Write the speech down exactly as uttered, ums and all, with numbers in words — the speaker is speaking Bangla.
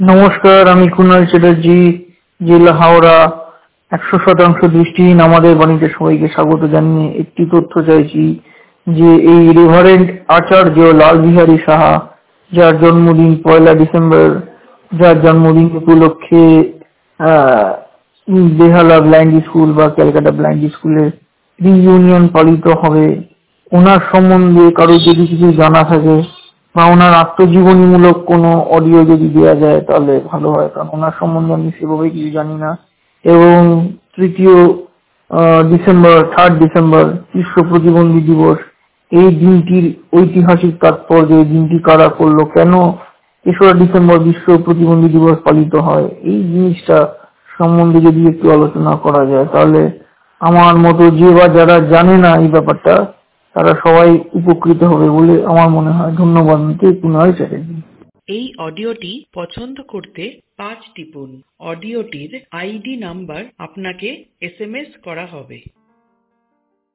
নমস্কার, আমি কুণাল চ্যাটার্জি, জেলা হাওড়া। একশো শতাংশ দৃষ্টিহীন আমাদের বাণীতে সবাইকে স্বাগত জানিয়ে একটি তথ্য চাইছি যে এই রেভারেন্ড আচার্য লালবিহারী সাহা, যার জন্মদিন পয়লা ডিসেম্বর, যার জন্মদিন উপলক্ষে আহ বেহালা ব্লাইন্ড স্কুল বা ক্যালকাটা ব্লাইন্ড স্কুলে রিইউনিয়ন পালিত হবে। ওনার সম্বন্ধে কারো যদি কিছু জানা থাকে বা ওনার আত্মজীবনীমূলক কোনো অডিও যদি দেওয়া যায় তাহলে ভালো হয়, কারণ ওনার সম্বন্ধে আমি সেভাবে কিছু জানি না। এবং তৃতীয় আহ, ডিসেম্বর থার্ড ডিসেম্বর বিশ্ব প্রতিবন্ধী দিবস, এই দিনটির ঐতিহাসিক তাৎপর্য, এই দিনটি কারা করলো, কেন তেসরা ডিসেম্বর বিশ্ব প্রতিবন্ধী দিবস পালিত হয়, এই জিনিসটা সম্বন্ধে যদি একটু আলোচনা করা যায় তাহলে আমার মতো যে বা যারা জানে না এই ব্যাপারটা তারা সবাই উপকৃত হবে বলে আমার মনে হয়। ধন্যবাদ। কুণাল চ্যাটার্জি। এই অডিওটি পছন্দ করতে পাঁচ টিপুন। অডিওটির আইডি নাম্বার আপনাকে এসএমএস করা হবে।